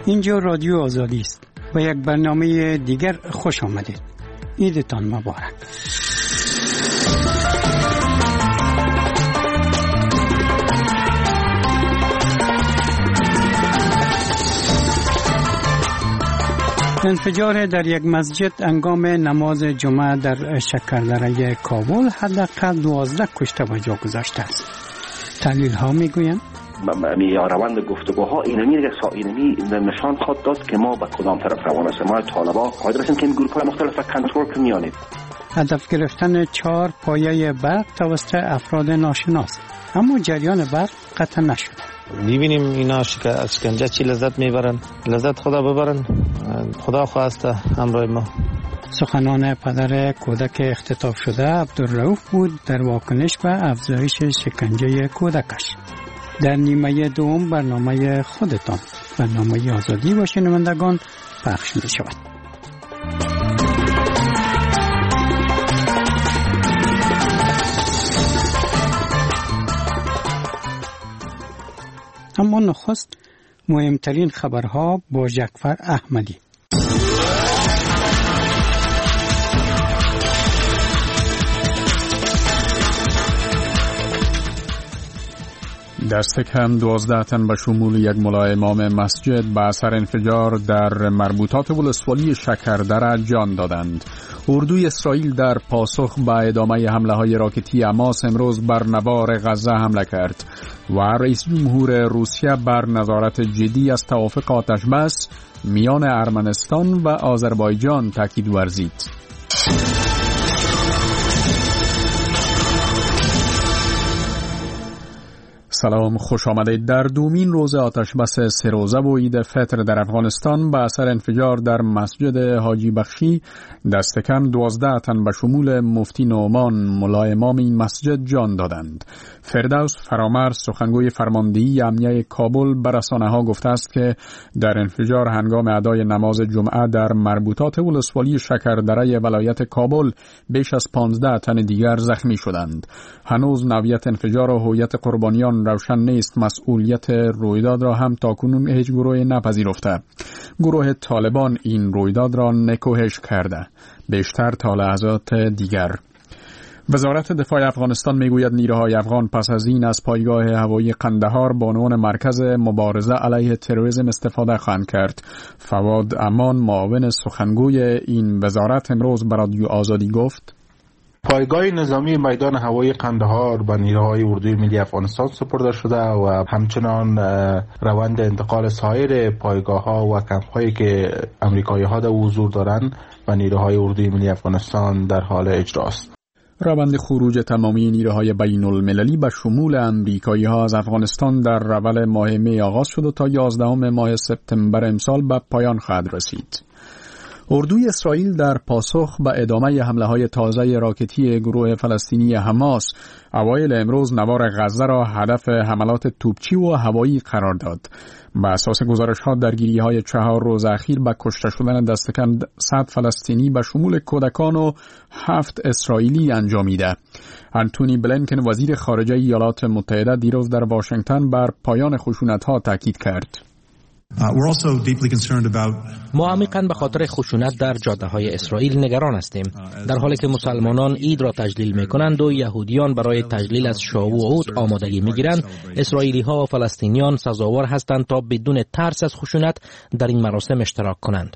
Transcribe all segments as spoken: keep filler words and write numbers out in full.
اینجا رادیو آزادی است و یک برنامه دیگر خوش آمدید. عیدتان مبارک. انفجار در یک مسجد هنگام نماز جمعه در شکردره کابل حداقل دوازده کشته به جا گذاشته است. تحلیل ها میگویند می روند گفتگوها اینمی اینمی نشان خواهد داد که ما به کدام طرف روان هستیم. ما طالبا قادر هستیم که این گروه های مختلف را کنترل کنیم. هدف گرفتن چهار پایه برق توسط افراد ناشناس، اما جریان برق قطع نشد. می‌بینیم اینا شکنجه چی لذت میبرن، لذت خدا ببرن، خدا خواسته همراه ما. سخنان پدر کودک اختطاف شده عبدالرؤوف بود در واکنش به افزایش شکنجه کودکش. در نیمه دوم برنامه خودتان، برنامه آزادی و شنوندگان پخش می شود. اما نخست مهمترین خبرها با جعفر احمدی. دست کم دوازده تن به شمول یک ملای امام مسجد به اثر انفجار در مربوطات ولسوالی شکردره جان دادند. اردوی اسرائیل در پاسخ به ادامه حمله های راکتی حماس امروز بر نوار غزه حمله کرد و رئیس جمهور روسیه بر نظارت جدی از توافق آتشبس میان ارمنستان و آذربایجان تاکید ورزید. سلام، خوش آمدید. در دومین روز آتشبس سه روزه و عید فطر در افغانستان به اثر انفجار در مسجد حاجی بخشی دست کم دوازده تن به شمول مفتی نعمان ملای امام این مسجد جان دادند. فردوس فرامرز سخنگوی فرماندهی امنیه کابل به رسانه‌ها گفته است که در انفجار هنگام ادای نماز جمعه در مربوطات ولسوالی شکردره ولایت کابل بیش از پانزده تن دیگر زخمی شدند. هنوز نوعیت انفجار و هویت قربانیان روشن نیست. مسئولیت رویداد را هم تاکنون هیچ گروه نپذیرفته. گروه طالبان این رویداد را نکوهش کرده. بیشتر تا لحظات دیگر. وزارت دفاع افغانستان میگوید نیروهای افغان پس از این از پایگاه هوایی قندهار به عنوان مرکز مبارزه علیه تروریسم استفاده خواهند کرد. فواد امان معاون سخنگوی این وزارت امروز به رادیو آزادی گفت پایگاه نظامی میدان هوایی قندهار به نیروهای اردوی ملی افغانستان سپرده شده و همچنان روند انتقال سایر پایگاه ها و کمپ هایی که امریکایی ها در حضور دارند و نیروهای اردوی ملی افغانستان در حال اجراست. روند خروج تمامی نیروهای بین المللی به شمول امریکایی ها از افغانستان در اول ماه می آغاز شد و تا یازدهم ماه سپتامبر امسال به پایان خواهد رسید. اردوی اسرائیل در پاسخ به ادامه حمله‌های تازه راکتی گروه فلسطینی حماس اوایل امروز نوار غزه را هدف حملات توپچی و هوایی قرار داد. بر اساس گزارش‌ها درگیری‌های چهار روز اخیر به کشته شدن دست کم صد فلسطینی به شمول کودکان و هفت اسرائیلی انجامیده. انتونی بلینکن وزیر خارجه ایالات متحده دیروز در واشنگتن بر پایان خشونت‌ها تاکید کرد. ما عمیقاً به خاطر خشونت در جاده‌های اسرائیل نگران هستیم. در حالی که مسلمانان عید را تجلیل می‌کنند و یهودیان برای تجلیل از شاوعود آمادگی می‌گیرند، اسرائیلی‌ها و فلسطینیان سزاوار هستند تا بدون ترس از خشونت در این مراسم اشتراک کنند.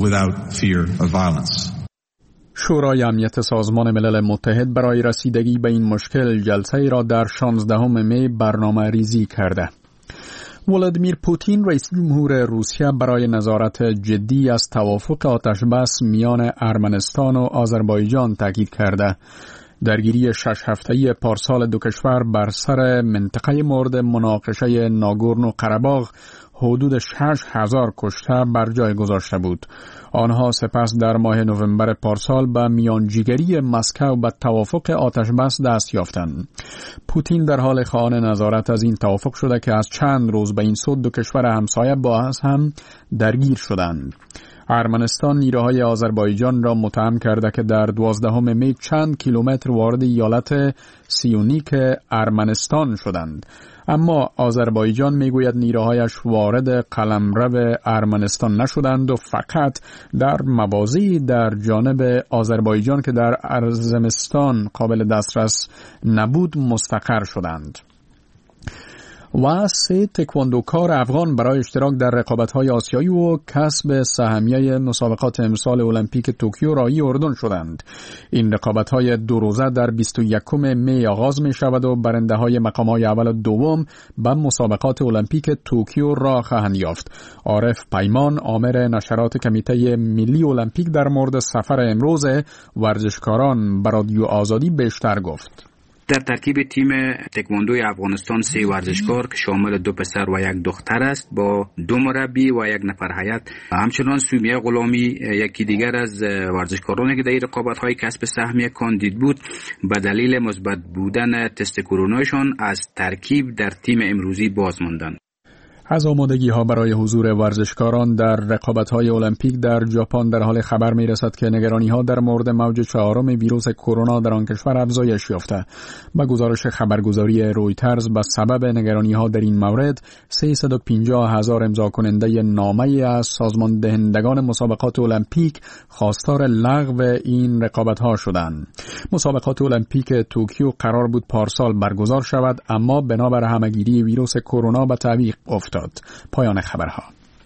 شورای امنیت سازمان ملل متحد برای رسیدگی به این مشکل جلسه را در شانزدهم می برنامه ریزی کرده. ولادیمیر پوتین رئیس جمهور روسیه برای نظارت جدی از توافق آتشبس میان ارمنستان و آذربایجان تاکید کرده. درگیری شش هفته‌ای پارسال دو کشور بر سر منطقه مورد مناقشه ناگورنو قره‌باغ حدود شش هزار کشته بر جای گذاشته بود. آنها سپس در ماه نوامبر پارسال به میانجیگری مسکو به توافق آتشبس دست یافتند. پوتین در حال خواهان نظارت از این توافق شده که از چند روز به این سود دو کشور همسایه باز هم درگیر شدند. ارمنستان نیروهای آذربایجان را متهم کرده که در دوازدهم می چند کیلومتر وارد ایالت سیونیک ارمنستان شدند. اما آذربایجان میگوید نیروهایش وارد قلمرو ارمنستان نشدند و فقط در مواضعی در جانب آذربایجان که در ارزمستان قابل دسترس نبود مستقر شدند. و سه تکواندوکار افغان برای اشتراک در رقابت‌های آسیایی و کسب سهمیه مسابقات امسال المپیک توکیو راهی اردن شدند. این رقابت‌های دو روزه در بیست و یکم می آغاز می‌شود و برنده‌های مقام‌های اول و دوم به مسابقات المپیک توکیو راه خواهند یافت. عارف پیمان، آمر نشرات کمیته ملی المپیک، در مورد سفر امروز ورزشکاران به رادیو آزادی بیشتر گفت. در ترکیب تیم تکواندوی افغانستان سه ورزشکار که شامل دو پسر و یک دختر است با دو مربی و یک نفر هیئت، همچنان سومیه غلامی یکی دیگر از ورزشکارانی که در رقابت‌های کسب سهمیه کاندید بود به دلیل مثبت بودن تست کرونایشان از ترکیب در تیم امروزی باز ماندند. از آمادگی ها برای حضور ورزشکاران در رقابت‌های المپیک در ژاپن در حال خبر می‌رسد که نگرانی ها در مورد موج چهارم ویروس کرونا در آن کشور افزایش یافته. با گزارش خبرگزاری رویترز به سبب نگرانی ها در این مورد سیصد و پنجاه هزار امضا کننده نامه از سازمان دهندگان مسابقات المپیک خواستار لغو این رقابت‌ها شدند. مسابقات المپیک توکیو قرار بود پارسال برگزار شود، اما بنابر همه‌گیری ویروس کرونا به تعویق افتاد. پایان خبرها.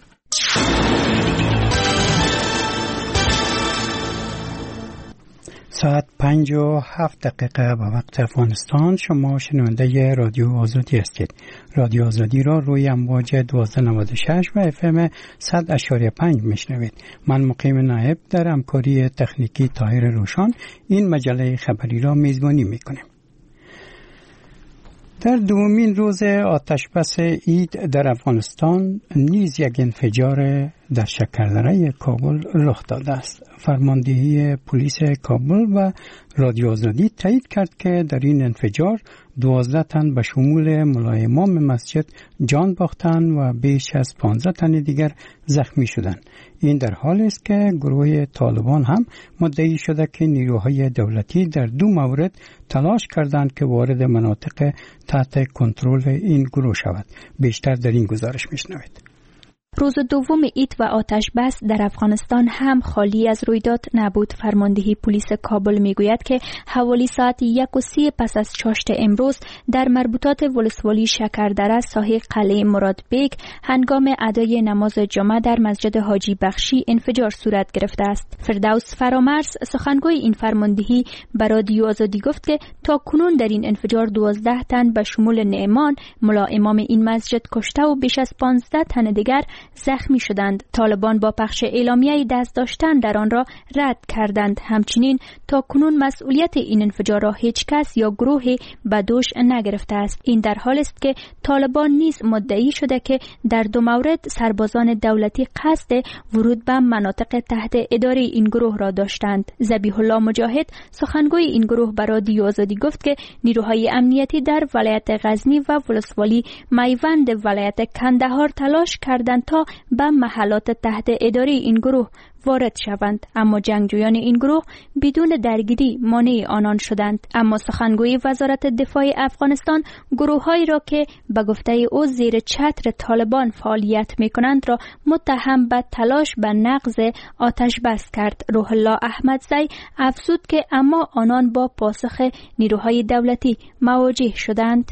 ساعت پنج و هفت دقیقه به وقت افغانستان. شما شنونده رادیو آزادی هستید. رادیو آزادی را روی امواج دوازده نود و شش و اف ام صد اشاریه پنج میشنوید. من مقیم نایب در همکاری تکنیکی طاهر روشان این مجله خبری را میزبانی میکنیم. در دومین روز آتشبس عید در افغانستان نیز یک انفجار در شکردره کابل رخ داده است. فرماندهی پلیس کابل و رادیو آزادی تایید کرد که در این انفجار دوازده تن به شمول ملای امام مسجد جان باختند و بیش از پانزده تن دیگر زخمی شدند. این در حالی است که گروه طالبان هم مدعی شده که نیروهای دولتی در دو مورد تلاش کردند که وارد مناطق تحت کنترل این گروه شود. بیشتر در این گزارش میشنوید. روز دوم عید و آتش بس در افغانستان هم خالی از رویداد نبود. فرماندهی پلیس کابل میگوید که حوالی ساعت یک و سی پس از چاشت امروز در مربوطات ولسوالی شکردره ساحل قلعه مراد بیگ هنگام ادای نماز جمعه در مسجد حاجی بخشی انفجار صورت گرفته است. فردوس فرامرز سخنگوی این فرماندهی به رادیو آزادی گفت که تا کنون در این انفجار دوازده تن به شمول نعمان ملا امام این مسجد کشته و بیش از پانزده تن دیگر زخمی شدند. طالبان با پخش اعلامیه دست داشتن در آن را رد کردند. همچنین تا کنون مسئولیت این انفجار را هیچ کس یا گروهی به دوش نگرفته است. این در حال است که طالبان نیز مدعی شده که در دو مورد سربازان دولتی قصد ورود به مناطق تحت اداره این گروه را داشتند. ذبیح الله مجاهد سخنگوی این گروه به رادیو آزادی گفت که نیروهای امنیتی در ولایت غزنی و ولسوالی میوند ولایت کندهار تلاش کردند تا به محلات تحت اداره این گروه وارد شوند، اما جنگجویان این گروه بدون درگیری مانع آنان شدند. اما سخنگوی وزارت دفاع افغانستان گروه‌هایی را که به گفته او زیر چتر طالبان فعالیت می‌کنند را متهم به تلاش به نقض آتش بس کرد. روح الله احمدزی افزود که اما آنان با پاسخ نیروهای دولتی مواجه شدند.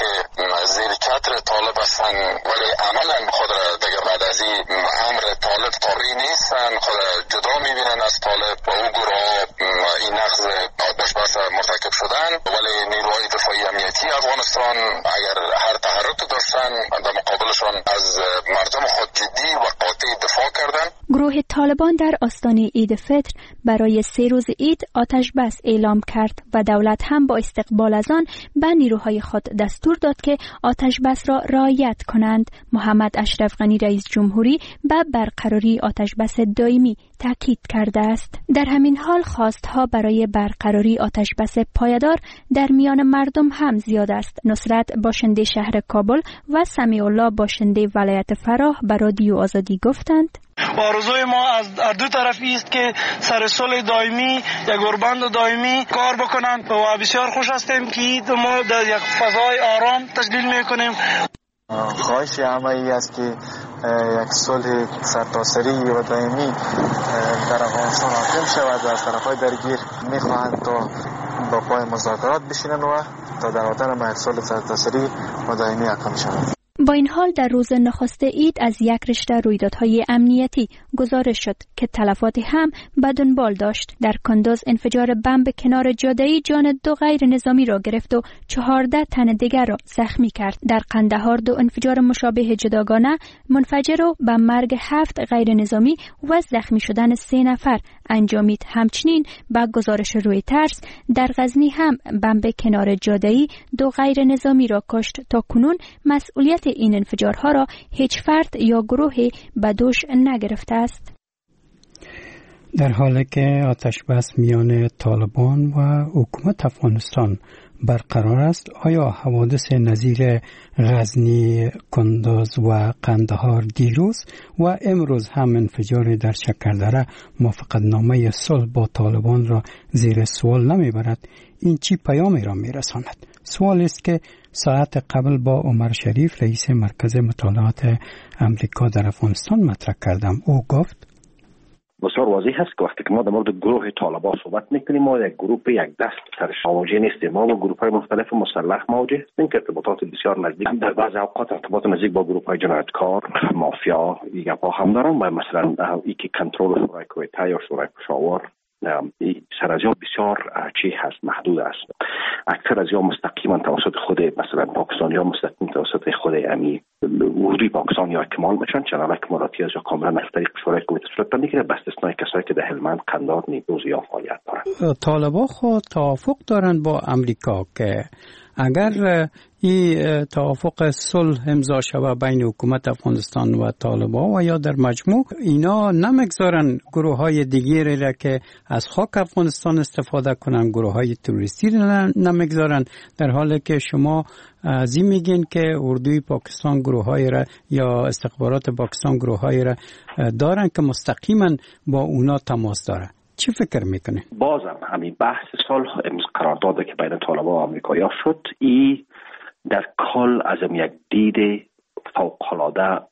زیر چتر طالب هستند ولی عملا خود را دیگه بعد از این امر طالب طاری نیستن، خود جدا میبینن از طالب و او گروه این نقض آتش بس مرتکب شدن، ولی نیروهای دفاعی امنیتی افغانستان اگر هر تحرک داشتن در مقابلشان از مردم خود جدی و قاطع دفاع کردن. گروه طالبان در آستانه عید فطر برای سه روز عید آتش بس اعلام کرد و دولت هم با استقبال از آن به نیروهای خود دستور داد که آتش بس را رعایت کنند. محمد اشرف غنی رئیس جمهوری به برقراری آتش بس دائمی تاکید کرده است. در همین حال خواستها برای برقراری آتش بس پایدار در میان مردم هم زیاد است. نصرت باشنده شهر کابل و سمیع الله باشنده ولایت فراه به رادیو آزادی گفتند: آرزوی ما از دو طرفی است که سر صلح دائمی یک اوربند دائمی کار بکنن و بسیار خوش هستیم که ما در یک فضای آرام تجلیل میکنیم. خواهش همه ای است که یک صلح سرتاسری و دائمی در افغانستان حاکم شود و از طرفهای درگیر میخواهند تا با پای مذاکرات بشینن و تا در آتن ما یک صلح سرتاسری و دائمی حاکم شود. با این حال در روز نخست عید از یک رشته رویدادهای امنیتی گزارش شد که تلفات هم به دنبال داشت. در کندوز انفجار بمب کنار جاده‌ای جان دو غیر نظامی را گرفت و چهارده تن دیگر را زخمی کرد. در قندهار دو انفجار مشابه جداگانه منفجر و به مرگ هفت غیر نظامی و زخمی شدن سه نفر انجامید. همچنین با گزارش رویترز در غزنی هم بمب کنار جاده‌ای دو غیر نظامی را کشت. تا کنون مسئولیت این انفجارها را هیچ فرد یا گروهی به دوش نگرفته است. در حالی که آتش بس میان طالبان و حکومت افغانستان برقرار است، آیا حوادث نظیر غزنی، کندوز و قندهار دیروز و امروز هم انفجار در شکردره موافقتنامه صلح با طالبان را زیر سوال نمیبرد؟ این چی پیامی را میرساند؟ سوال است که ساعت قبل با عمر شریف رئیس مرکز مطالعات امریکا در افغانستان مطرح کردم. او گفت بسیار واضح است که وقتی که ما در مورد گروه طالبان صحبت میکنیم، ما یک گروه به یک دست سرش مواجه نیستیم. ما با گروه های مختلف مسلح مواجه هستیم که ارتباطات بسیار نزدیک، در بعض اوقات ارتباط نزدیک با گروه های جنایتکار، مافیا دیگه با هم دارن. و مثلا ای که کنترل شورای کویته یا شورای پشاور سر از یا بسیار چی هست، محدود است. اکثر از یا مستقیما توسط خود مثلا پاکستان یا مستقیما توسط خود امی اردوی پاکستان یا کمال میشن، چنانه کمالاتی از یا کاملا از طریق شورای کویته صورت میگیره، بس استثنای کسایی که در هلمند، قندهار، نیمروز یا فعالیت دارن. طالبان خود توافق دارن با امریکا که اگر این توافق صلح امضا شود بین حکومت افغانستان و طالبان و یا در مجموع، اینا نمیگذارن گروه های دیگری را که از خاک افغانستان استفاده کنن، گروه های تروریستی را نمیگذارن، در حالی که شما از این میگین که اردوی پاکستان گروه های را یا استخبارات پاکستان گروه های را دارن که مستقیما با اونا تماس داره. چی فکر میکنه؟ بازم همین بحث صلح قرارداد که بین طالبان و آمریکایی‌ها شد، ای در کل از یک دید فوق‌العاده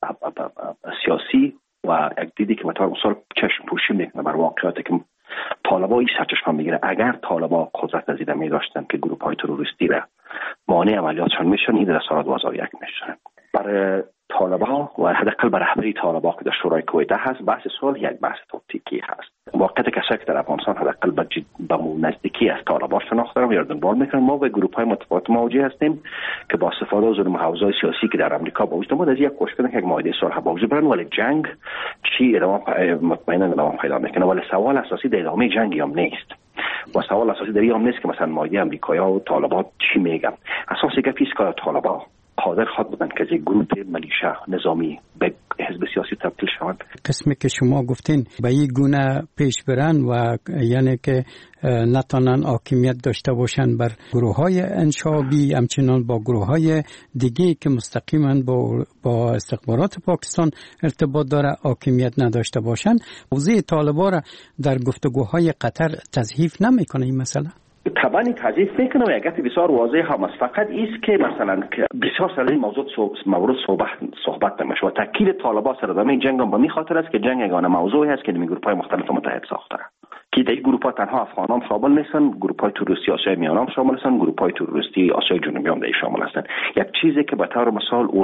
سیاسی و یک دیدی که مثلا مثال چشم پوشی میکنه بر واقعیاتی که طالبان این سرچشمه میگیره. اگر طالبان قدرت از این میداشتن که گروه های تروریستی را مانع عملیاتشان میشن، این رسالت وازار یک میشن. برای طالبان و حداقل بر رهبری طالبان که در شورای کویته هست، بحث صلح یک بحث تاکتیکی هست. واقعیت کسایی که در افغانستان حداقل به با نزدیکی از طالبان شناخت دارن و یا دنبال میکنن، ما به گروه های متفاوت مواجه هستیم که با استفاده از اون حوزه سیاسی که در آمریکا با وجود ما از یک کوشش کردن که یک معاهده صلح با وجود برن، ولی جنگ چی ادامه مطمئنا ادامه پیدا میکنه. ولی سوال اساسی در ادامه جنگ هم نیست. و سوال اساسی در این هم نیست که مثلا معاهده آمریکایی‌ها و طالبان چی میگن. اساسی که پیش کار طالبان قادر خود بودن که از یک گروه ملیشه نظامی به حزب سیاسی تبدیل شوند. قسمی که شما گفتین به این گونه پیش برن و یعنی که نتانن حاکمیت داشته باشن بر گروه های انشابی، همچنان با گروه های دیگه که مستقیما با, با استخبارات پاکستان ارتباط داره حاکمیت نداشته باشن، موضوع طالبان را در گفتگوهای قطر تضعیف نمیکنه این مسئله؟ طبعا این تضعیف میکنه و یک بسیار واضح هم است. فقط ایست که مثلا که بسیار سر این موضوع مورد صحبت صحبت نمیشه و تاکید طالبان سر ادامه این جنگ هم به این خاطر است که جنگ یگانه موضوعی است که این گروه های مختلف متحد ساخته است که در این گروه ها تنها افغانان شامل نیستن، گروه های تروریستی آسیای میانه هم شامل هستن، گروه های تروریستی آسیای جنوبی هم در شامل هستن. یک چیزی که به طور مثال اون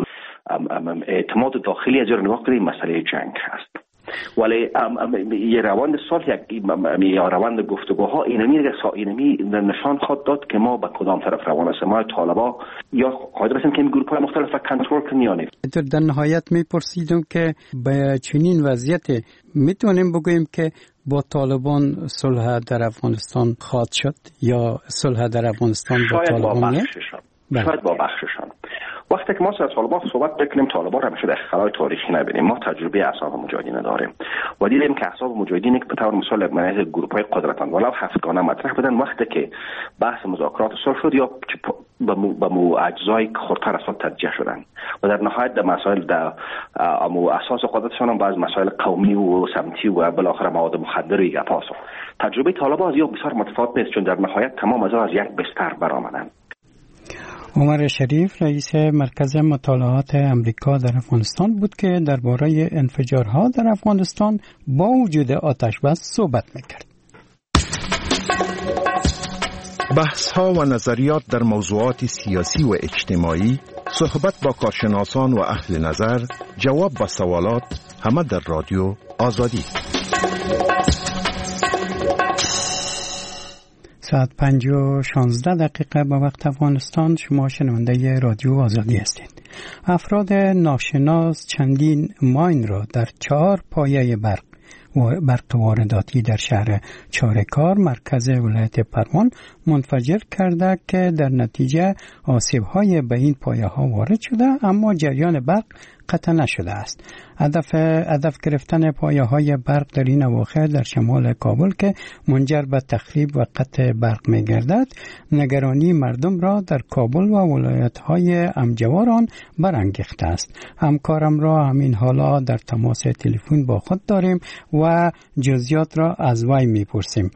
اعتماد داخلی از نگاه کنید مسئله جنگ هست. ولی یه روند صلح یک یا روند گفتگوها اینمی اینمی نشان خود داد که ما به کدام طرف روان هستیم. ما طالبان یا قادر هستیم که این گروه های مختلف کنترل کنیم یا نه. در نهایت میپرسیدم که به چنین وضعیت میتونیم بگوییم که با طالبان صلح در افغانستان خواهد شد یا صلح در افغانستان با طالبان شاید با بخششان. وقتی که ما از طالبان صحبت بکنیم، طالبان را میشه در خلای تاریخی نبینیم. ما تجربه احزاب مجاهدین داریم و دیدیم که احزاب مجاهدین که به طور مثال منازل گروه‌های قدرتمند ولو هفتگانه مطرح بودن، وقتی که بحث مذاکرات صلح شد یا به مو اجزای خردتر از خود توجه شدن و در نهایت در مسائل در امو اساس قدرتشان هم بعض مسائل قومی و سمتی و بالاخره مواد مخدر و گپاسو. تجربه طالبان از یا بسیار متفاوت نیست، چون در نهایت تمام از از یک بستر برآمدند. عمر شریف رئیس مرکز مطالعات امریکا در افغانستان بود که درباره انفجارها در افغانستان با وجود آتش بس صحبت میکرد. بحث‌ها و نظریات در موضوعات سیاسی و اجتماعی، صحبت با کارشناسان و اهل نظر، جواب به سوالات، همه در رادیو آزادی. ساعت پنج و شانزده دقیقه به وقت افغانستان. شما شنونده رادیو آزادی هستید. افراد ناشناس چندین ماین را در چهار پایه برق و برق وارداتی در شهر چارکار مرکز ولایت پروان منفجر کرده که در نتیجه آسیب‌های به این پایه‌ها وارد شده، اما جریان برق قطع نشده است. هدف هدف گرفتن پایه‌های برق در این اواخر در شمال کابل که منجر به تخریب و قطع برق می‌گردد، نگرانی مردم را در کابل و ولایت‌های همجوار آن برانگیخته است. همکارم را همین حالا در تماس تلفن با خود داریم و جزئیات را از وی می‌پرسیم.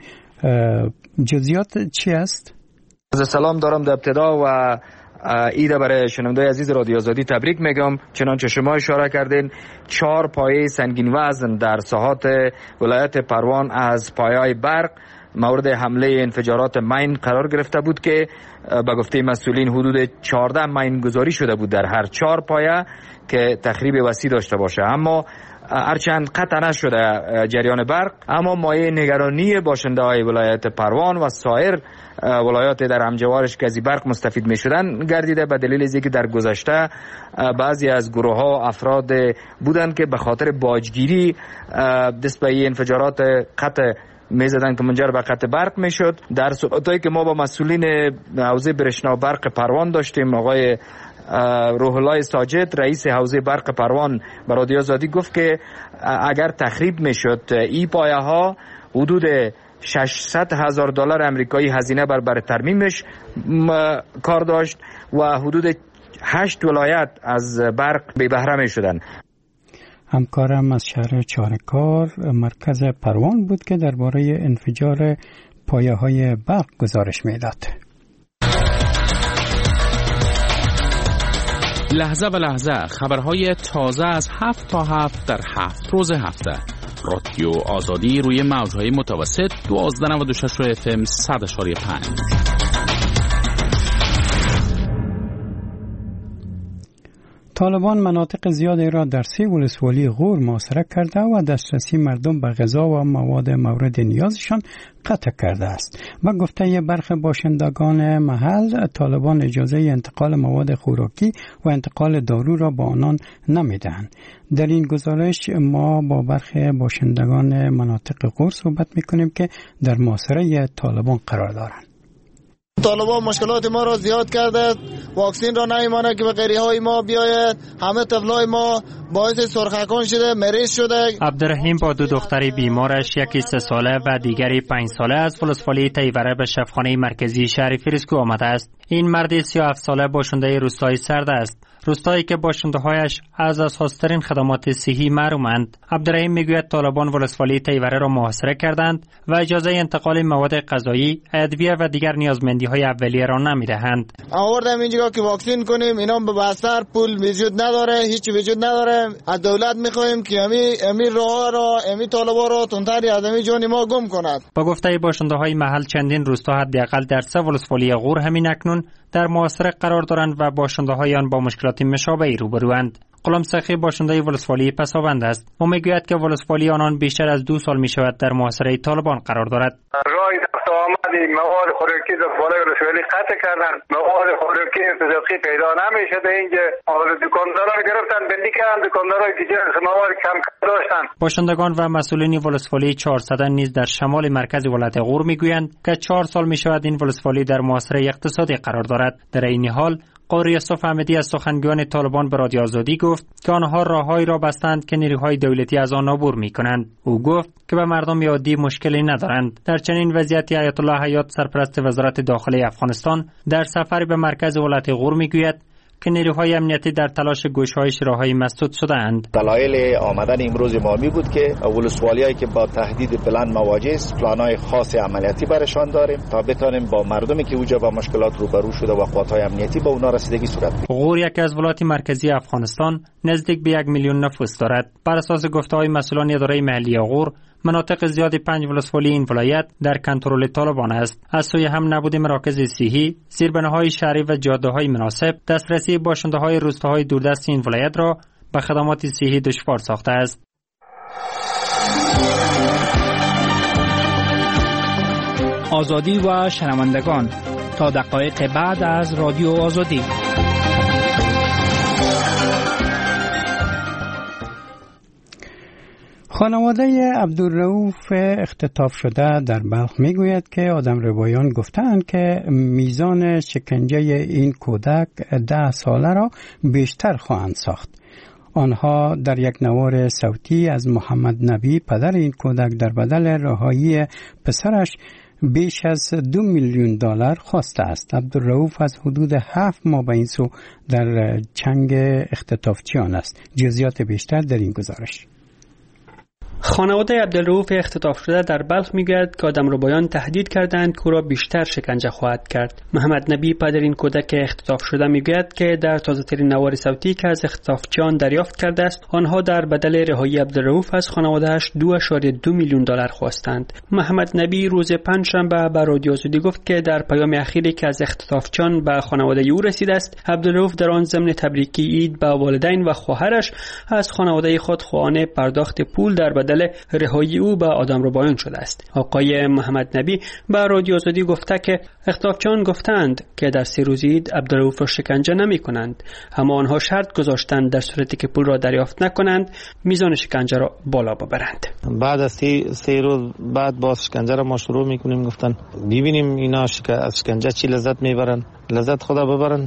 جزئیات چی است؟ سلام دارم در ابتدا و ایده برای شنونده عزیز رادیو آزادی تبریک میگم. چنانچه شما اشاره کردین، چهار پایه سنگین وزن در ساحات ولایت پروان از پایه‌های برق مورد حمله انفجارات مین قرار گرفته بود که به گفته مسئولین حدود چهارده مین گذاری شده بود در هر چهار پایه که تخریب وسیع داشته باشه. اما هرچند قطع نشده جریان برق، اما مایه نگرانی باشنده های ولایت پروان و سایر ولایات در همجوارش که از برق مستفید می شدن گردیده، به دلیل از اینکه در گذشته بعضی از گروه ها افراد بودند که به خاطر باجگیری دست به انفجارات قطع می زدن که منجر به قطع برق می شد. در صحبتایی که ما با مسئولین حوزه برشنا برق پروان داشتیم، آقای روح الله ساجد رئیس حوزه برق پروان به رادیو آزادی گفت که اگر تخریب می شد این پایه ها حدود ششصد هزار دلار امریکایی هزینه بر بر ترمیمش کار داشت و حدود هشت ولایت از برق بی بهره می شدن. همکارم از شهر چارکار مرکز پروان بود که درباره انفجار پایه های برق گزارش می داد. لحظه به لحظه خبرهای تازه از هفت تا هفت در هفت روز هفته. رادیو آزادی روی موجهای متوسط دوازده نود و شش اف ام صد اشاری پنج. طالبان مناطق زیادی را در سه ولسوالی غور محاصره کرده و دسترسی مردم به غذا و مواد مورد نیازشان قطع کرده است. و گفته برخی باشندگان محل، طالبان اجازه انتقال مواد خوراکی و انتقال دارو را با آنان نمیدهند. در این گزارش ما با برخی باشندگان مناطق غور صحبت میکنیم که در محاصره طالبان قرار دارند. طالبان مشکلات ما را زیاد کرده، واکسین را نمیمانه که به غیره های ما بیاید. همه طفلای ما باعث سرخکان شده، مریض شده. عبدالرحیم با دو دختری بیمارش، یکی سه ساله و دیگری پنج ساله، از ولسوالی تیوره به شفاخانه مرکزی شهر فریسکو آمده است. این مرد سی و هفت ساله باشنده روستای سرد است، روستایی که باشنده‌هایش از اساس‌ترین خدمات صحی محرومند. عبدالرحیم میگوید طالبان ولسوالی تیوره را محاصره کردند و اجازه انتقال مواد غذایی، ادویه و دیگر نیازمندی‌های اولیه را نمی‌دهند. آوردیم اینجا که واکسین کنیم، اینا به بستر پول وجود نداره، هیچ وجود نداره. از دولت می‌خوایم که امی امی راه را امی طالبا را تندتری از امی جان ما گم کند. با گفته باشنده‌های محل چندین روستا حداقل در سه ولسوالی غور همین اکنون در محاصره قرار دارند و باشنده‌های آن با مشکلات مشابهی روبروند. غلام سخی باشنده ولسوالی پسابند است. او میگوید که ولسوالی آنان بیشتر از دو سال میشود در محاصره طالبان قرار دارد. راه دست آمدی مواد خوراکی در بالای ولسوالی قطع کردن، مواد خوراکی انتظامی پیدا نمیشد. اینجا حالا دکاندارا گرفتن بندی کردن، دکاندارا دیگه مواد کم داشتن. باشندگان و مسئولین ولسوالی چهارصد نیز در شمال مرکز ولایت غور میگویند که چهار سال میشود این ولسوالی در محاصره اقتصادی قرار دارد. در این حال قاری یوسف احمدی از سخنگویان طالبان به رادیو آزادی گفت که آنها راههایی را بستند که نیروهای دولتی از آن عبور می‌کنند. او گفت که به مردم عادی مشکلی ندارند. در چنین وضعیتی آیت الله حیات سرپرست وزارت داخلی افغانستان در سفر به مرکز ولایت غور میگوید که نیروهای امنیتی در تلاش گشایش راههای مسدود شده‌اند. دلایل آمدن امروز ما می بود که ولسوالیایی که با تهدید بلند مواجه است پلان‌های خاص عملیاتی برشان داریم تا بتوانیم با مردمی که اوجا با مشکلات روبرو شده و قوات‌های امنیتی به اونا رسیدگی صورت بدهیم. غور یکی از ولایات مرکزی افغانستان نزدیک به یک میلیون نفوس دارد. بر اساس گفته‌های مسئولان اداره محلی غور، مناطق زیادی پنج ولسوالی این ولایت در کنترل طالبان است. از سوی هم نبود مراکز صحی، زیربناهای شهری و جاده‌های مناسب، دسترسی باشنده‌های روستاهای دوردست این ولایت را به خدمات صحی دشوار ساخته است. آزادی و شنوندگان، تا دقایق بعد از رادیو آزادی. خانواده عبدالرؤوف اختطاف شده در بلخ میگوید که آدمربایان گفتند که میزان شکنجه این کودک ده ساله را بیشتر خواهند ساخت. آنها در یک نوار صوتی از محمد نبی پدر این کودک در بدل رهایی پسرش بیش از دو میلیون دلار خواسته است. عبدالرؤوف از حدود هفت ماه به این سو در چنگ اختطافچیان است. جزئیات بیشتر در این گزارش. خانواده عبدالرؤوف اختطاف شده در بلخ میگوید که آدمربایان تهدید کردند که او را بیشتر شکنجه خواهد کرد. محمد نبی پدر این کودک اختطاف شده میگوید که در تازه‌ترین نوار صوتی که از اختطافچیان دریافت کرده است، آنها در بدل رهایی عبدالرؤوف از خانواده‌اش دو ممیز دو میلیون دلار خواستند. محمد نبی روز پنجشنبه به رادیو آزادی گفت که در پیام اخیری که از اختطافچیان به خانواده او رسیده است، عبدالرؤوف در آن ضمن تبریکی عید به والدین و خواهرش از خانواده خود خواهان پرداخت پول در بدل رهایی او به آدمربایان شده است. آقای محمد نبی به رادیو آزادی گفته که اختطافچیان گفتند که در سه روز عید عبدالرؤوف را شکنجه نمی کنند، اما آنها شرط گذاشتند در صورتی که پول را دریافت نکنند میزان شکنجه را بالا ببرند. بعد از سه روز بعد باز شکنجه را ما شروع میکنیم. گفتن ببینیم اینا از شکنجه چی لذت میبرن. لذت خدا ببرن،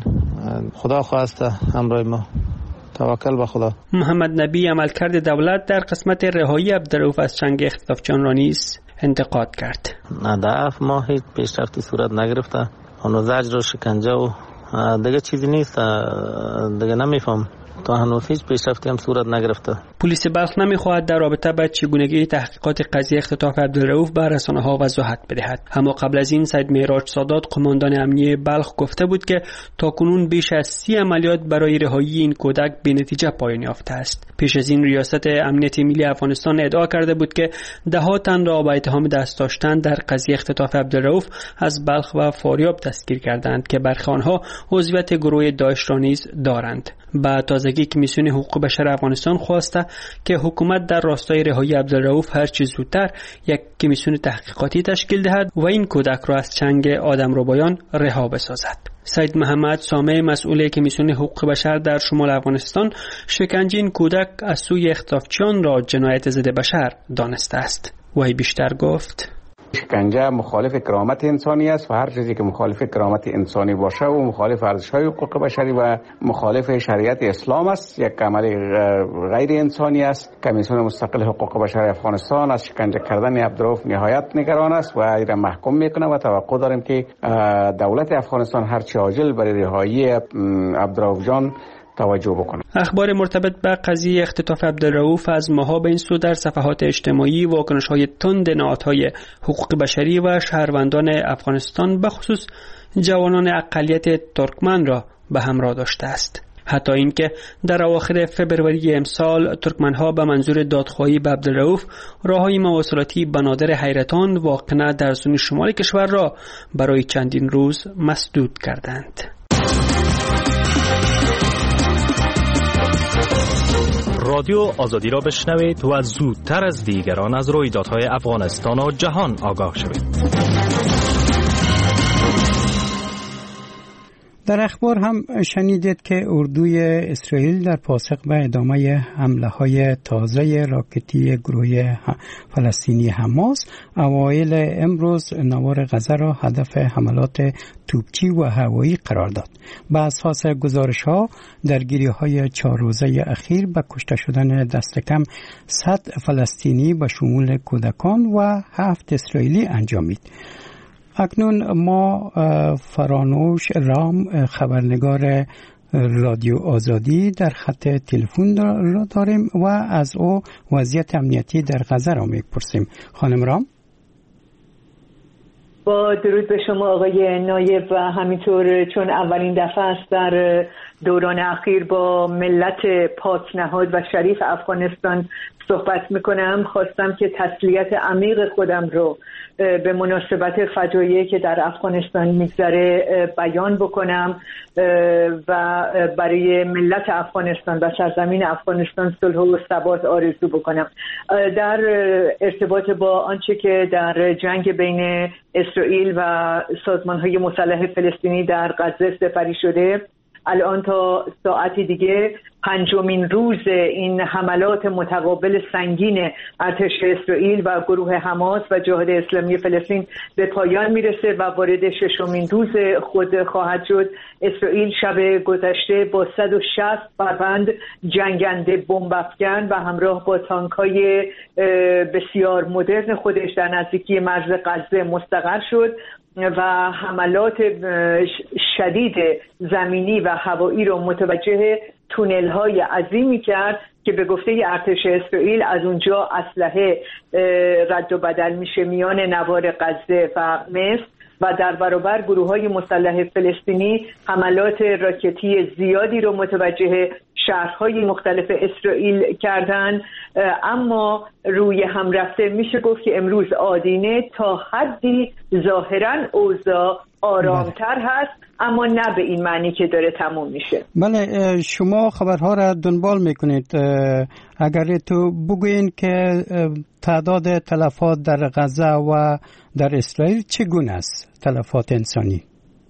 خدا خواسته همراه ما، توکل به خدا. محمد نبی عملکرد دولت در قسمت رهایی عبدالرؤوف از چنگ اختطافچیان را نیز انتقاد کرد. نه در هفت ماه هیچ پیشرفتی صورت نگرفته. اونو زجر و شکنجه و دیگه چیزی نیست. دیگه نمیفهم تا هنوز هیچ پیشرفتی هم صورت نگرفته. پلیس بلخ نمیخواهد در رابطه با چگونگی تحقیقات قضیه اختطاف عبدالرؤوف به رسانه‌ها وضاحت بدهد. اما قبل از این سید معراج سادات قماندان امنیه بلخ گفته بود که تاکنون بیش از سی عملیات برای رهایی این کودک بی‌نتیجه پایان یافته است. پیش از این ریاست امنیت ملی افغانستان ادعا کرده بود که ده ها تن را به اتهام دست داشتن در قضیه اختطاف عبدالرؤوف از بلخ و فاریاب دستگیر کردند که برخی آنها عضویت گروه داعش را نیز دارند. با تازگی کمیسیون حقوق بشر افغانستان خواسته که حکومت در راستای رهایی عبدالرؤوف هر چه زودتر یک کمیسیون تحقیقاتی تشکیل دهد و این کودک را از چنگ آدمربایان رها بسازد. سید محمد سامع مسئول کمیسیون حقوق بشر در شمال افغانستان شکنجه این کودک از سوی اختطافچیان را جنایت ضد بشر دانسته است. وی بیشتر گفت: شکنجه مخالف کرامت انسانی است و هر چیزی که مخالف کرامت انسانی باشه و مخالف ارزش‌های حقوق بشری و مخالف شریعت اسلام است، یک عمل غیر انسانی است. کمیسیون مستقل حقوق بشر افغانستان از شکنجه کردن عبدالرؤوف نهایت نگران است و این را محکوم میکنه و توقع داریم که دولت افغانستان هر چه عاجل برای رهایی عبدالرؤوف جان توجه بکنه. اخبار مرتبط به قضیه اختطاف عبدالرؤوف از ماها به این سو در صفحات اجتماعی واکنش‌های تند نهادهای حقوق بشری و شهروندان افغانستان به خصوص جوانان اقلیت ترکمن را به همراه داشته است. حتی اینکه در اواخر فبروری امسال ترکمن‌ها به منظور دادخواهی به عبدالرؤوف راههای مواصلاتی بنادر حیرتان واقع در زون شمال کشور را برای چندین روز مسدود کردند. رادیو آزادی را بشنوید و زودتر از دیگران از رویدادهای افغانستان و جهان آگاه شوید. در اخبار هم شنیدید که اردوی اسرائیل در پاسخ به ادامه حمله های تازه راکتی گروه فلسطینی حماس اوایل امروز نوار غزه را هدف حملات توپچی و هوایی قرار داد. به اساس گزارش ها درگیری های چهار روزه اخیر به کشته شدن دست کم صد فلسطینی به شمول کودکان و هفت اسرائیلی انجامید. اکنون ما فرانوش رام خبرنگار رادیو آزادی در خط تلفن را داریم و از او وضعیت امنیتی در غزه را میپرسیم. خانم رام. با درود به شما آقای نایب و همینطور چون اولین دفعه است در دوران اخیر با ملت پاکنهاد و شریف افغانستان صحبت میکنم، خواستم که تسلیت عمیق خودم رو به مناسبت فجایعی که در افغانستان میگذره بیان بکنم و برای ملت افغانستان و سرزمین افغانستان صلح و ثبات آرزو بکنم. در ارتباط با آنچه که در جنگ بین اسرائیل و سازمان‌های مسلح فلسطینی در غزه سپری شده، الان تا ساعتی دیگه پنجمین روز این حملات متقابل سنگین ارتش اسرائیل و گروه حماس و جهاد اسلامی فلسطین به پایان میرسه و وارد ششمین روز خود خواهد شد. اسرائیل شب گذشته با صد و شصت فروند جنگنده بمب افکن و همراه با تانک‌های بسیار مدرن خودش در نزدیکی مرز غزه مستقر شد و حملات شدید زمینی و هوایی رو متوجه تونل های عظیمی کرد که به گفته ارتش اسرائیل از اونجا اسلحه رد و بدل میشه میان نوار غزه و مصر و در برابر گروه های مسلح فلسطینی حملات راکتی زیادی رو متوجه شهرهای مختلف اسرائیل کردن. اما روی هم رفته میشه گفت که امروز آدینه تا حدی ظاهرا اوضاع آرامتر هست، اما نه به این معنی که داره تموم میشه. بله، شما خبرها را دنبال میکنید. اگر تو بگوین که تعداد تلفات در غزه و در اسرائیل چگونه است، تلفات انسانی؟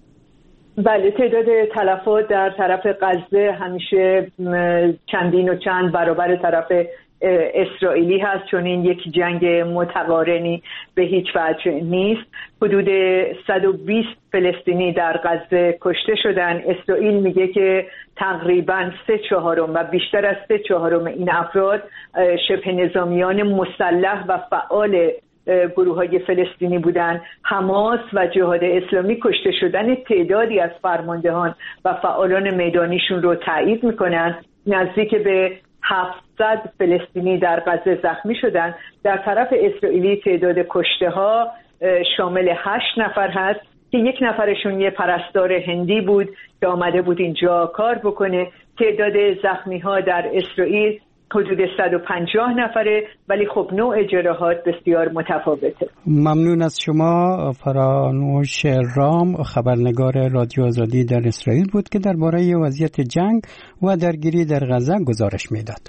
بله، تعداد تلفات در طرف غزه همیشه چندین و چند برابر طرف اسرائیلی هست، چون این یک جنگ متقارنی به هیچ وجه نیست. حدود صد و بیست فلسطینی در غزه کشته شدن. اسرائیل میگه که تقریبا سه چهارم و بیشتر از سه چهارم این افراد شبه نظامیان مسلح و فعال گروه های فلسطینی بودن. حماس و جهاد اسلامی کشته شدن تعدادی از فرماندهان و فعالان میدانیشون رو تایید میکنن. نزدیک به هفتصد فلسطینی در غزه زخمی شدن. در طرف اسرائیلی تعداد کشته ها شامل هشت نفر هست که یک نفرشون یه پرستار هندی بود که آمده بود اینجا کار بکنه. تعداد زخمی ها در اسرائیل حدود صد و پنجاه نفره، ولی خب نوع جراحات بسیار متفاوته. ممنون از شما. فرانوش رام خبرنگار رادیو آزادی در اسرائیل بود که درباره وضعیت جنگ و درگیری در غزه گزارش میداد.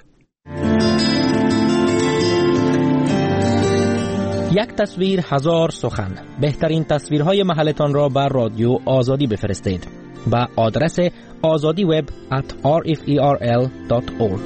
یک تصویر هزار سخن. بهترین تصویرهای محلتان را بر رادیو آزادی بفرستید با آدرس azadi web at r f e r l dot org.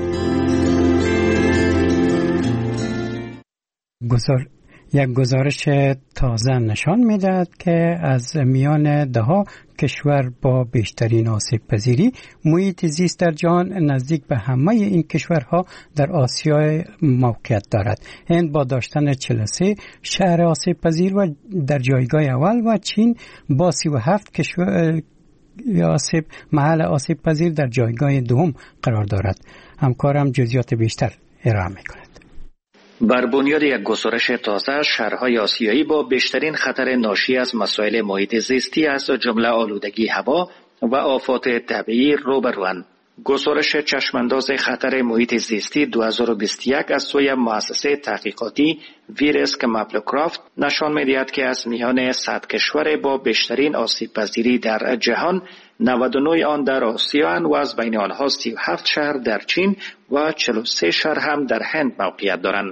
گزار... یک گزارش تازه نشان می‌دهد که از میان دهها کشور با بیشترین آسیب پذیری محیط زیست در جهان نزدیک به همه این کشورها در آسیا موقعیت دارد. هند با داشتن چهل و سه شهر آسیب پذیر و در جایگاه اول و چین با سی و هفت کشور آسیب محل آسیب پذیر در جایگاه دوم قرار دارد. همکارم جزئیات بیشتر ارائه می‌کند. بر بنیاد یک گزارش تازه، شهرهای آسیایی با بیشترین خطر ناشی از مسائل محیط زیستی از جمله آلودگی هوا و آفات طبیعی روبروند. گزارش چشمانداز خطر محیط زیستی دو هزار و بیست و یک از سوی مؤسسه تحقیقاتی ویرسک مپلوکرافت نشان می‌دهد که از میان صد کشور با بیشترین آسیب پذیری در جهان، نود و نه آن در آسیا اند و از بین آنها سی و هفت شهر در چین و چهل و سه شهر هم در هند موقعیت دارند.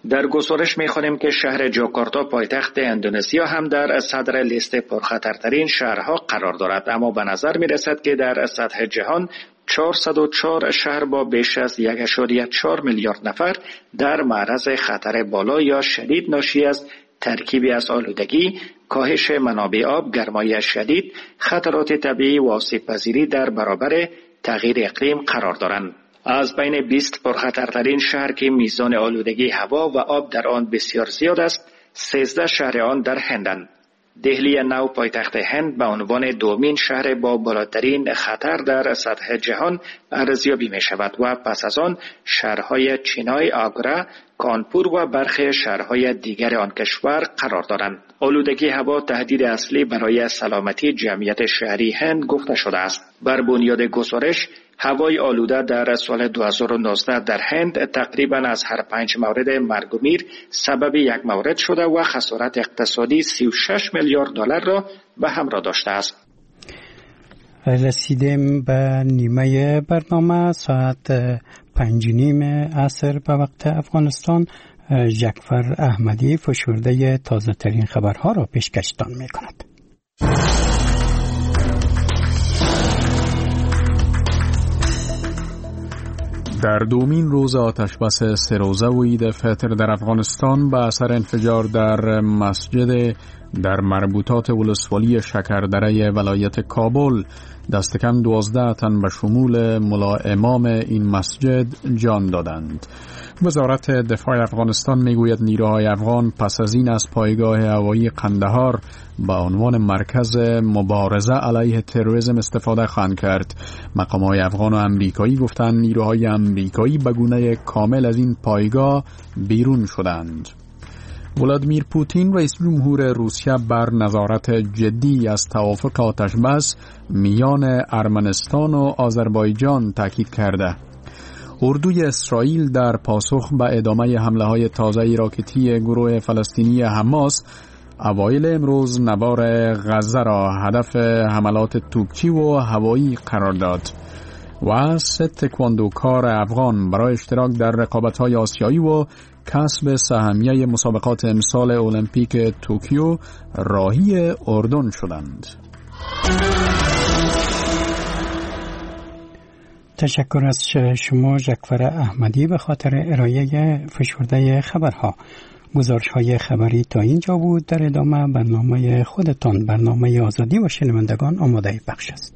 در گزارش می‌خوانیم که شهر جاکارتا پایتخت اندونزیا هم در صدر لیست پرخطرترین شهرها قرار دارد، اما به نظر می‌رسد که در سطح جهان چهارصد و چهار شهر با بیش از یک ممیز چهار میلیارد نفر در معرض خطر بالا یا شدید ناشی از ترکیبی از آلودگی، کاهش منابع آب، گرمای شدید، خطرات طبیعی و آسیب‌پذیری در برابر تغییر اقلیم قرار دارند. از بین بیست پرخطرترین شهر که میزان آلودگی هوا و آب در آن بسیار زیاد است، سیزده شهر آن در هندند. دهلی نو پایتخت هند به عنوان دومین شهر با بالاترین خطر در سطح جهان ارزیابی می شود و پس از آن شهرهای چنای، آگرا، کانپور و برخی شهرهای دیگر آن کشور قرار دارند. آلودگی هوا تهدید اصلی برای سلامتی جمعیت شهری هند گفته شده است. بر بنیاد گزارش، هوای آلوده در سال دو هزار و نوزده در هند تقریباً از هر پنج مورد مرگ و میر سبب یک مورد شده و خسارت اقتصادی سی و شش میلیارد دلار را به همراه داشته است. رسیدیم به نیمه برنامه. ساعت پنج نیم عصر به وقت افغانستان. جعفر احمدی فشرده تازه ترین خبرها را پیشکشتان می کند. در دومین روز آتشبس سه روزه و عید فطر در افغانستان به اثر انفجار در مسجد در مربوطات ولسوالی شکردره ولایت کابل دست کم دوازده تن به شمول ملا امام این مسجد جان دادند. وزارت دفاع افغانستان میگوید نیروهای افغان پس از این از پایگاه هوایی قندهار به عنوان مرکز مبارزه علیه تروریسم استفاده خواهند کرد. مقامات افغان و امریکایی گفتند نیروهای امریکایی به گونه کامل از این پایگاه بیرون شدند. ولادیمیر پوتین رئیس جمهور روسیه بر نظارت جدی از توافق آتشبس میان ارمنستان و آذربایجان تاکید کرده. اردوی اسرائیل در پاسخ به ادامه حمله‌های تازه راکتی گروه فلسطینی حماس اوایل امروز نوار غزه را هدف حملات توپچی و هوایی قرار داد. و سه تکواندوکار افغان برای اشتراک در رقابت‌های آسیایی و کسب سهمیه مسابقات امسال المپیک توکیو راهی اردن شدند. تشکر از شما جعفر احمدی به خاطر ارائه فشرده خبرها. گزارش های خبری تا اینجا بود. در ادامه برنامه خودتان، برنامه آزادی و شنوندگان آماده پخش است.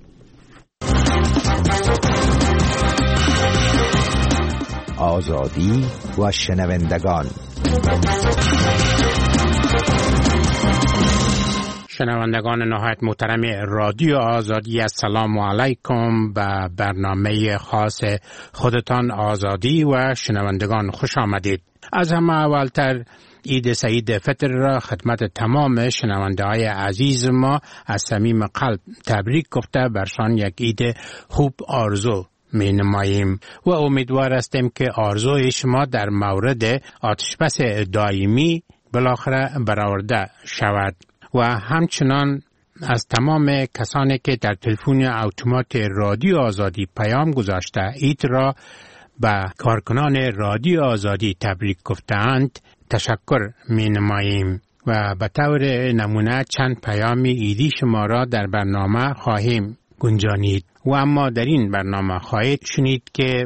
آزادی و شنوندگان. شنوندگان نهایت محترم رادیو آزادی، السلام علیکم. به برنامه خاص خودتان آزادی و شنوندگان خوش آمدید. از همه اولتر عید سعید فطر را خدمت تمام شنونده های عزیز ما از صمیم قلب تبریک گفته برشان یک عید خوب آرزو می نماییم و امیدوار هستیم که آرزوی شما در مورد آتشبس دائمی بالاخره برآورده شود. و همچنان از تمام کسانی که در تلفن اتومات رادیو آزادی پیام گذاشته عید را به کارکنان رادیو آزادی تبریک گفتند تشکر می نماییم و به طور نمونه چند پیام عیدی شما را در برنامه خواهیم گنجانید. و اما در این برنامه خواهید شنید که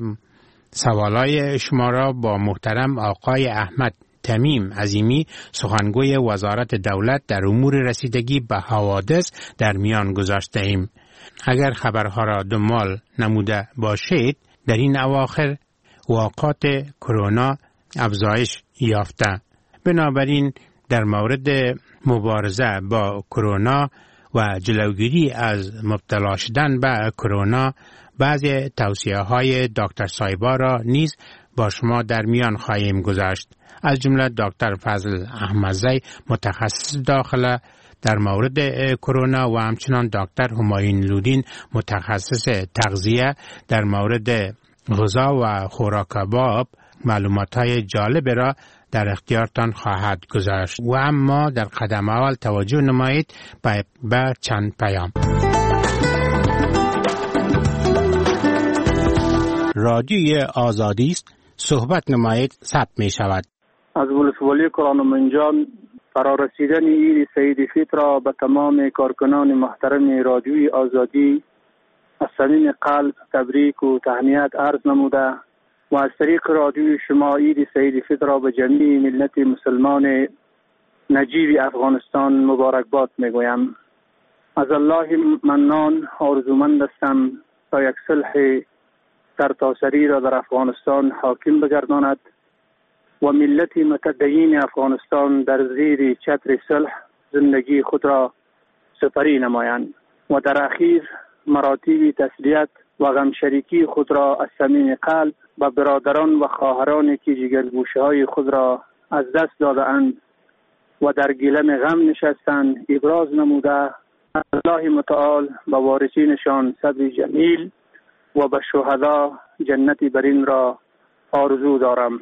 سوالای شما را با محترم آقای احمد تمیم عظیمی سخنگوی وزارت دولت در امور رسیدگی به حوادث در میان گذاشته ایم. اگر خبرها را دنبال نموده باشید، در این اواخر واقعات کرونا افزایش یافته. بنابراین در مورد مبارزه با کرونا و جلوگیری از مبتلا شدن به کرونا بعضی توصیه های دکتر صایبا را نیز با شما در میان خواهیم گذاشت. از جمله دکتر فضل احمدزی متخصص داخله در مورد کرونا و همچنان دکتر همایون لودین متخصص تغذیه در مورد غذا و خوراک باب معلومات‌های جالب را در اختیارتان خواهد گذاشت. و اما در قدم اول توجه نمایید به چند پیام. رادیوی آزادی است، صحبت نمایید ثبت می شود. از ولسوالی کرانمنجان فرارسیدن عید سعید فطر را به تمام کارکنان محترم رادیوی آزادی از صمیم قلب تبریک و تهنیت عرض نموده و از طریق رادیوی شما عید سعید فطر را به جمیع ملت مسلمان نجیب افغانستان مبارکباد میگویم. از الله منان آرزومند هستم تا یک صلح سرتاسری را در افغانستان حاکم بگرداند و ملت متدین افغانستان در زیر چتر صلح زندگی خود را سپری نمایند و در اخیر مراتب تسلیت و غم شریکی خود را از صمیم قلب به برادران و خواهرانی که جگرگوشه های خود را از دست داده‌اند و در گلم غم نشستند ابراز نموده الله متعال به وارثینشان صبر جمیل و به شهدا جنت برین را آرزو دارم.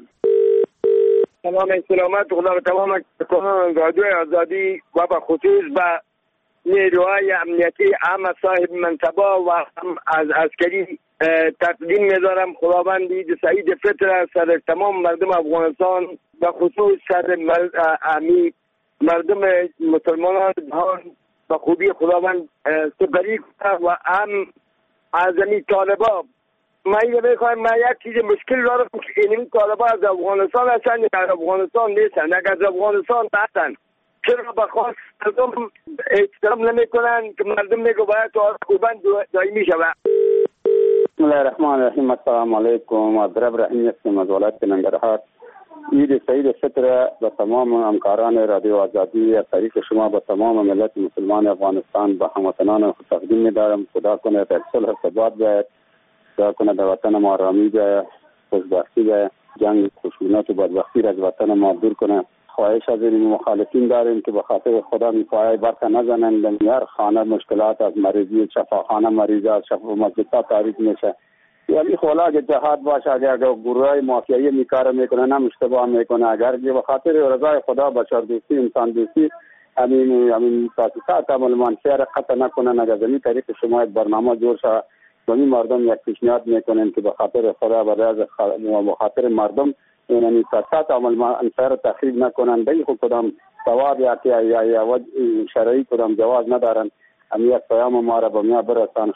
سلام سلامت خدا به تمام کارکنان رادیوی آزادی و به خصوص به نیروهای امنیتی هم صاحب منصبه و هم از عسکری تقدیم می‌دارم. خداوند عید سعید فطر سر تمام مردم افغانستان به خصوص سر امی مردم مسلمانان به خوبی خداوند سپری و هم اعظمی طالبا. ما اینو بخوایم ما یک چیز مشکل دارم که این طالبا از افغانستان هستن یا از افغانستان نیستن. اگر از افغانستان هستن چرا به خواست مردم احترام نمی کنن که مردم میگه باید خوبان دائمی شود. بسم الله الرحمن الرحیم. السلام علیکم. عبدالرب رحیم هستم از ولایت ننگرهار. عید سعید فطر به تمام همکاران رادیو آزادی از طریق شما به تمام ملت مسلمان افغانستان به هموطنان خود تقدیم می‌دارم. خدا کنه در صلح و ثبات باید، خدا کنه در وطن ما آرامی باید، خوشبختی باید، جنگ خشونت و بدبختی را از وطن ما دور کنه. خواهش از این مخالفین داریم که به خاطر خدا می‌خواهی برکه نزنند. در هر خانه مشکلات از مریضی شفاخانه مریض از شفا مسجدها تاریک میشه. یعنی خلا که جهاد باشه اگر گروه مافیایی میکار میکنه نه اشتباه میکنه. اگر به خاطر رضای خدا بشر دوستی انسان دوستی همین همین تاسیسات عمل منفی را قطع نکنن. اگر زمین طریق شما یک برنامه جور شد زمین مردم یک پیشنهاد میکنن که به خاطر خدا برای به خاطر مردم این تاسیسات عمل منفی را تخریب نکنن. به خود کدام ثواب یا یا یا شرعی کدام جواز ندارن. همین یک پیام ما را به میان برسان.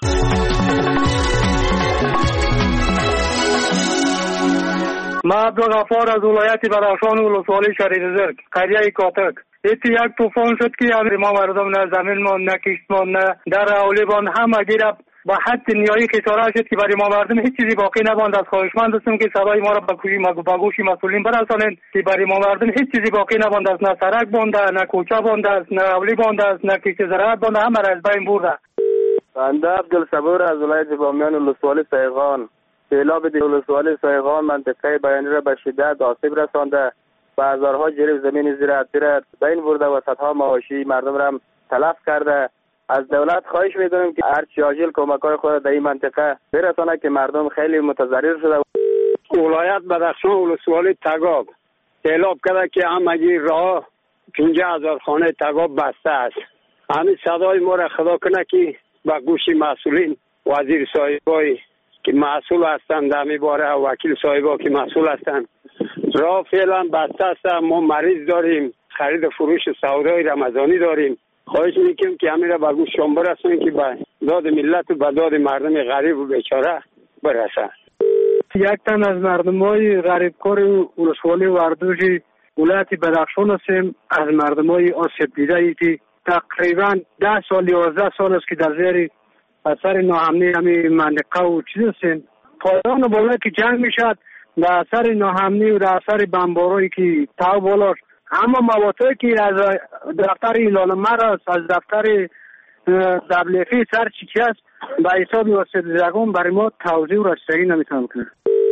ما عبدالغفار از ولایت بدخشان ولسوالی شریف زرگ قریه کاتک. ایتی یک طوفان شد که ما مردم نه زمین ما نه کشت ما نه در اولی بان همه گیره با حد نیایی خساره شد که برای ما مردم هیچ چیزی باقی نباند. از خواهشمند هستم که صدای ما را به گوش مسئولین برسانند که برای ما مردم هیچ چیزی باقی نباند است. نه سرک بانده، نه کوچه بانده است، نه اولی بانده است، نه کشت زراعت بانده، همه را از بین برده. بنده عبدالصبور از ولایت بامیان ولسوالی سیغان. سیلاب دی ولسوالی سیغان منطقه بیانی را به شدت آسیب رسانده. بازارها جریف زمین زراعتی را بین برده و صدها مواشی مردم را تلف کرده. از دولت خواهش می‌کنیم که هر چی عاجل کمک‌های خود در این منطقه برسانه که مردم خیلی متضرر شده. ولایت بدخشان ولسوالی تگاب سیلاب کرده که همگی راه پنجاه هزار خانه تگاب بسته است. همین صدای ما را خدا کنه که با گوش مسئولین وزیر صاحبای که مسئول هستند در می باره وکیل صاحبا که مسئول هستند راه فعلا بسته است. ما مریض داریم، خرید فروش سودای رمضانی داریم. خواهش میکنم که همین را به گوش شما برسونید که به داد ملت و به داد مردم غریب و بیچاره برسه. یک تن از مردمای غریبکار ولسوالی وردوژی ولایت بدخشان هستیم. از مردمای آسیب دیده ای که تقریبا ده سال یازده سال است که در زیر اثر ناامنی همین منطقه و چیز هستیم. پایان بالا که جنگ میشد در اثر ناامنی و در اثر بمبارایی که تاو بالا اما مواتایی که از دفتر ایلان مرز از دفتر دبلیفی سر چیچی است به حساب واسطه‌گان برای ما توضیح و رسیدگی نمیتونم کنم.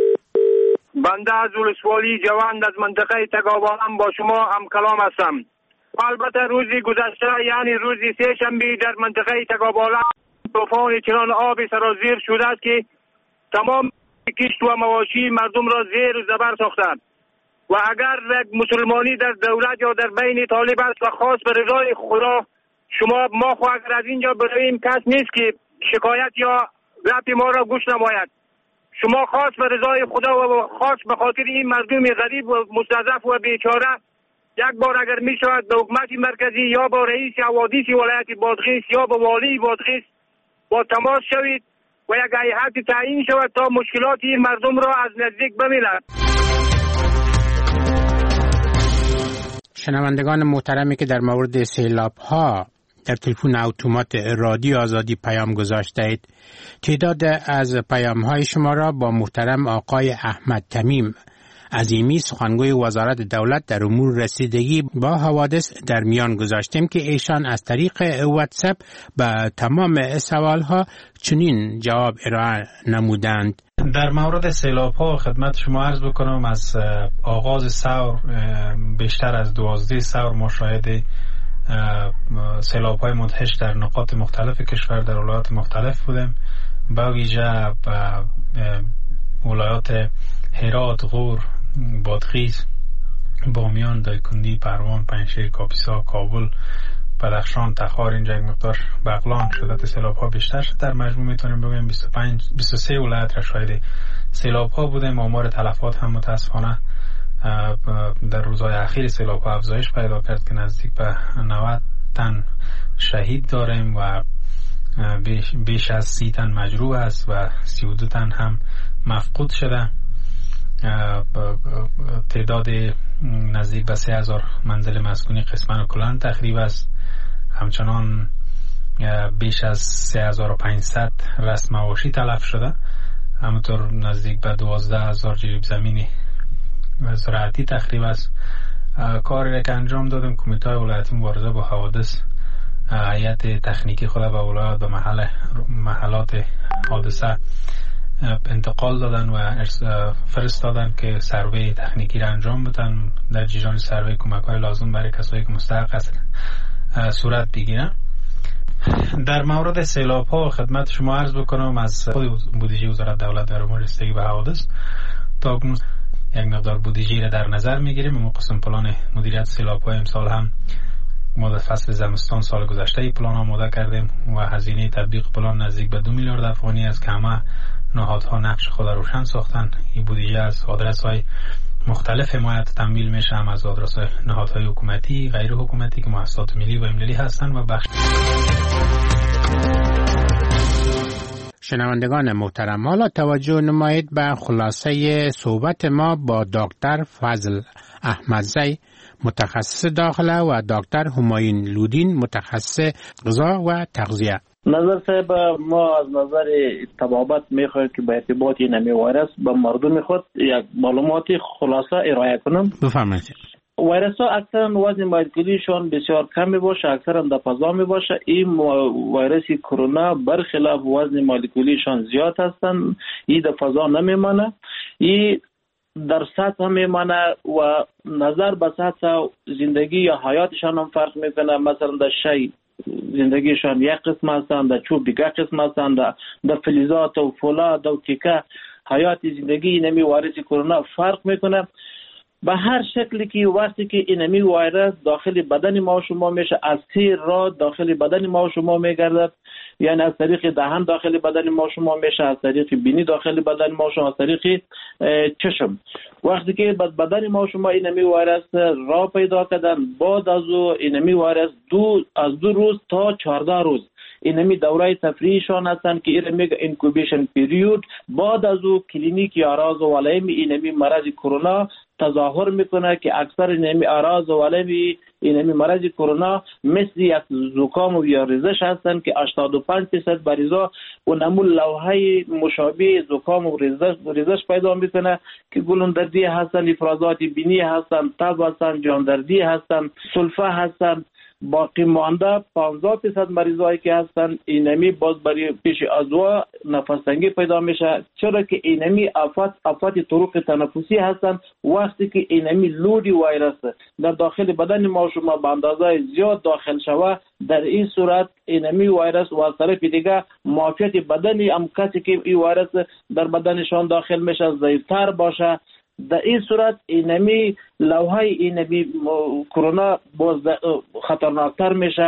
بنده از ولسوالی جوند از منطقه تگاوان با شما هم کلام هستم. البته روزی گذشته یعنی روزی سه شنبه در منطقه تگاوان طوفان چنان آبی سرازیر شده است که تمام کشت و مواشی مردم را زیر و زبر ساختند. و اگر مسلمانی در دولت یا در بین طالب است و خاص به رضای خدا شما ما خو اگر از اینجا برویم کس نیست که شکایت یا رفت ما را گوش نماید. شما خاص به رضای خدا و خاص به خاطر این مردم غریب و مستضعف و بیچاره یک بار اگر می شود به حکومت مرکزی یا با رئیس حوادث ولایت بادغیس یا با والی بادغیس با تماس شوید و یک هیئت تعیین شود تا مشکلات این مردم را از نزدیک ببیند. شنوندگان محترمی که در مورد سیلاب ها در تلفن اتومات رادیو آزادی پیام گذاشته اید، تعداد از پیام های شما را با محترم آقای احمد تمیم عظیمی سخنگوی وزارت دولت در امور رسیدگی با حوادث در میان گذاشتیم که ایشان از طریق واتساپ به تمام سوال ها چنین جواب ارائه نمودند. در مورد سیلاب ها خدمت شما عرض بکنم از آغاز ثور بیشتر از دوازده ثور ما شاهد سیلاب های مدهش در نقاط مختلف کشور در ولایات مختلف بودیم، با ویژه ولایات هرات، غور، بادغیس، بامیان، دایکندی، پروان، پنجشیر، کاپیسا، کابل، بدخشان، تخار، اینجا یک مقدار بغلان شدت سیلاب ها بیشتر شد. در مجموع میتونیم بگیم بیست و پنج بیست و سه ولایت را شاهد سیلاب ها بودیم. آمار تلفات هم متاسفانه در روزهای اخیر سیلاب ها افزایش پیدا کرد که نزدیک به نود تن شهید داریم و بیش, بیش از سی تن مجروح است و سی و دو تن هم مفقود شده. تعداد نزدیک به سه هزار منزل مسکونی قسمن و کلان تخریب است. همچنان بیش از سه هزار و پانصد رسم مواشی تلف شده. همونطور نزدیک به دوازده هزار جریب زمینی زراعتی تخریب است. کاری که انجام دادیم، کمیته های ولایتی مبارزه با حوادث هیئت تکنیکی خود به ولایات و محل محلات حادثه انتقال دادن و فرستادن که سروی تکنیکی را انجام بدن. در جریان سروی کمک های لازم برای کسایی که مستحق است صورت بگیرن. در مورد سیلاب ها خدمت شما عرض بکنم از بودجه وزارت دولت در امور رسیدگی به حوادث تا کنون یک مقدار بودجه را در نظر میگیریم. ما قسم پلان مدیریت سیلاب ها امسال هم ما در فصل زمستان سال گذشته پلان آماده کردیم و هزینه تطبیق پلان نزدیک به دو میلیارد افغانی است که همه نهادها نقش خود روشن ساختن. این بودجه از آدرس های مختلف حمایت تمویل میشه، هم از آدرس های نهادهای حکومتی، غیر حکومتی که مؤسسات ملی و المللی هستند و بخش. شنوندگان محترم، حالا توجه نمایید به خلاصه صحبت ما با دکتر فضل احمدزی متخصص داخله و دکتر همایون لودین متخصص غذا و تغذیه. نظر صاحب، ما از نظر طبابت میخواهیم که به ارتباط نمی ویروس به مردم خود یک معلومات خلاصه ارائه کنم. بفرمایید. ویروس ها اکثرا وزن مولکولیشون بسیار کم می باشه، اکثرا در فضا می باشه. این ویروس کرونا برخلاف وزن مولکولیشون زیاد هستند، این در فضا نمیمانه، این در سطح میمانه و نظر به سطح زندگی یا حیاتشان هم فرق میکنه. مثلا در شی زندگیشان یک قسم هستند، در چوب دیگر قسم هستند، در فلزات و فولاد و تیکه حیات زندگی نمی ویروس کرونا فرق میکنه. به هر شکلی که وقتی که اینمی ویروس داخل بدن ما و شما میشه، از سه راه داخل بدن ما و شما میگردد، یعنی از طریق دهان داخل بدن ما و شما میشه، از طریق بینی داخل بدن ما و شما، از طریق چشم. وقتی که بدن ما و شما اینمی ویروس راه پیدا کردن، بعد از او اینمی ویروس دو از دو روز تا چهارده روز اینمی دوره تفریحشان هستند که این میگه اینکوبیشن پیریود. بعد از او کلینیک یا اعراض و علائم اینمی مرض کرونا تظاهر میکنه که اکثر اینمی اعراض و علائم اینمی مرض کرونا مثل یک زکام و یا ریزش هستند که هشتاد و پنج درصد مریضا اونمون لوحه مشابه زکام و ریزش ریزش پیدا میکنه که گلوندردی هستند، افرازات بینی هستند، تب هستند، جاندردی هستند، سلفه هستند. باقی مانده پانزده درصد مریضایی که هستن اینمی باز برای پیش ازوا نفس تنگی پیدا میشه، چرا که اینمی آفات آفات طرق تنفسی هستن. وقتی که اینمی لودی ویروس در داخل بدن ما شما به اندازه زیاد داخل شوه، در این صورت اینمی ویروس و از طرف دیگه معافیت بدنی هم کسی که این ویروس در بدنشان داخل میشه ضعیفتر باشه، در این صورت اینمی لوحه اینمی کرونا باز خطرناکتر میشه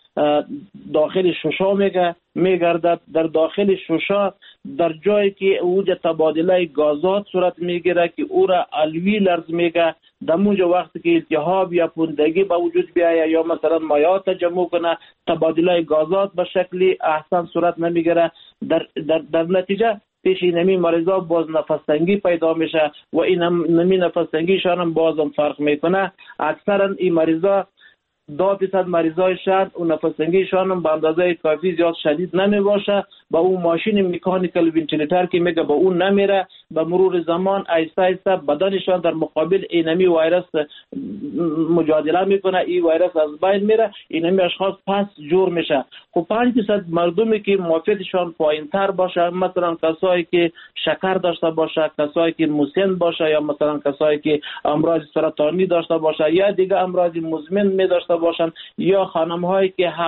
داخل شوشا میگه میگردد. در داخل شوشا در جایی که اوج تبادله گازات صورت میگیره که او را الوی لرز میگه، دموج وقتی که التهاب یا پوندگی به وجود بیایه یا مثلا مایات جمع کنه، تبادله گازات به شکلی احسن صورت نمیگیره. در, در, در نتیجه پیش اینمی مریضا باز نفس پیدا میشه و این نمی نفس تنگیشان هم بازم فرق میکنه. اکثرا این مریضا دو درصد مریضای شد و نفس تنگیشان هم به اندازه کافی زیاد شدید نمی باشه. با اون ماشین مکانیکال ونتیلیتر که میگه با اون نمیره، به مرور زمان آهسته آهسته بدنشان در مقابل اینمی ویروس مجادله میکنه، این ویروس از بین میره، اینمی اشخاص پس جور میشه. خب پنج درصد مردمی که معافیتشان پایینتر باشه، مثلا کسایی که شکر داشته باشه، کسایی که مسن باشه، یا مثلا کسایی که امراض سرطانی داشته باشه یا دیگه امراض مزمن می داشته باشن، یا خانم هایی که